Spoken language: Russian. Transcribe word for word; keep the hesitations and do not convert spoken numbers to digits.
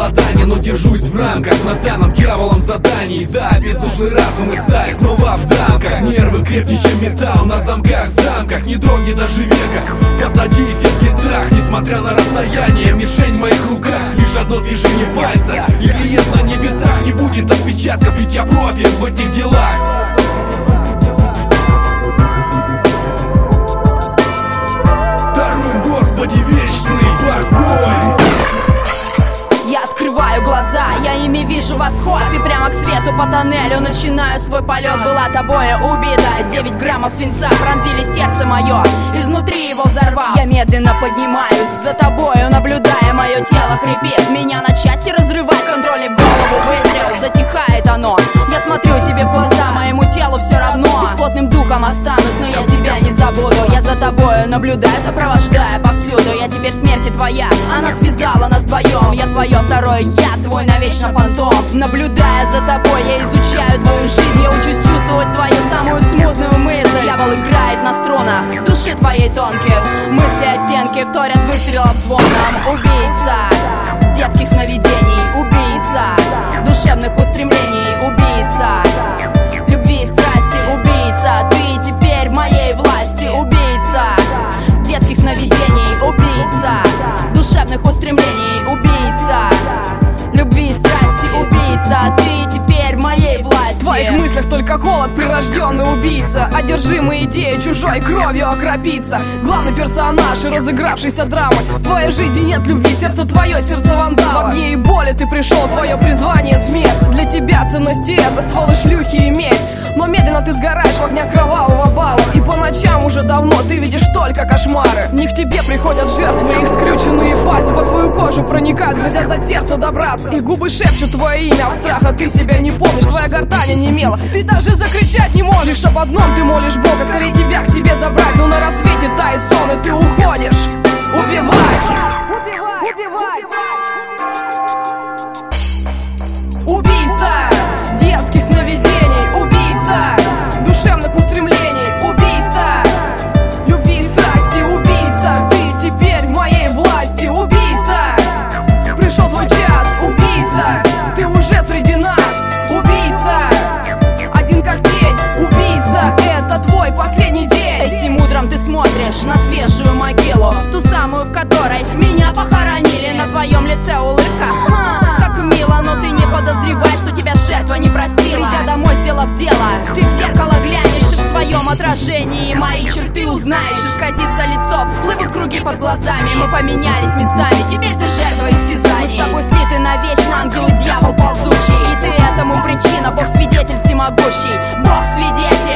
самообладание, но держусь в рамках на данном дьяволом задании. Да, бездушный разум и сталь снова в дамках. Нервы крепче, чем металл на замках, в замках. Не дрогнет даже века, позади детский страх. Несмотря на расстояние, мишень в моих руках. Лишь одно движение пальца, и клиент на небесах. Не будет отпечатков, ведь я профи в этих делах. Даруем, Господи, вечный покой. Я открываю глаза, я ими вижу восход. И прямо к свету по тоннелю начинаю свой полет. Была тобою убита, девять граммов свинца пронзили сердце мое, изнутри его взорвал. Я медленно поднимаюсь за тобою, наблюдая, мое тело хрипит. Меня на части разрывает, контроль в голову выстрел, затихает оно. Я смотрю тебе в глаза, моему телу все равно. Бесплотным духом останусь, но я тебя не забуду. Я за тобою наблюдаю, сопровождая повсюду. Я теперь смерти твоя, она связала нас вдвоем. Я твое второе я, твой навечно фантом. Наблюдая за тобой, я изучаю твою жизнь. Я учусь чувствовать твою самую смутную мысль. Дьявол играет на струнах души твоей тонких. Мысли, оттенки вторят выстрелом звоном. Убийца детских сновидений, убийца душевных устремлений, убийца любви и страсти, убийца. Ты теперь в моей власти, убийца детских сновидений, убийца душевных устремлений, убийца любви и страсти, убийца. Ты теперь в моей власти. В твоих мыслях только холод, прирожденный убийца, одержимый идеей чужой кровью окропиться. Главный персонаж и разыгравшийся драмы. В твоей жизни нет любви, сердце твое, сердце вандала. В огне и боли ты пришел, твое призвание смерть. Для тебя ценности это стволы шлюхи и медь. Но медленно ты сгораешь в огнях кровавого бала. И по ночам уже давно ты видишь только кошмары. Не к тебе приходят жертвы, их скрюченные пальцы по твою кожу проникают, грозят до сердца добраться. Их губы шепчут твое имя, от страха ты себя не помнишь. Твоя гортань онемела, ты даже закричать не можешь. Лишь об одном ты молишь Бога, скорее тебя к себе забрать. Но на рассвете тает сон, и ты уходишь убивать. Убивать. Убийца детских сновидений, убийца душевных устремлений, убийца любви и страсти, убийца. Ты теперь в моей власти, убийца. Пришел твой час, убийца. Ты уже среди нас, убийца. Один как тень, убийца. Это твой последний день. Этим утром ты смотришь на свежую могилу, ту самую, в которой меня похоронили. На твоем лице улыбка, ха, как мило, но ты не подозреваешь, что тебя жертва не простила. Придя домой, сделав дело, ты в зеркало глянешь, и в своем отражении мои черты узнаешь. Искатится лицо, всплывут круги под глазами. Мы поменялись местами, теперь ты жертва истязаний. Мы с тобой слиты навечно, ангел и дьявол ползучий. И ты этому причина, Бог свидетель всемогущий, Бог свидетель.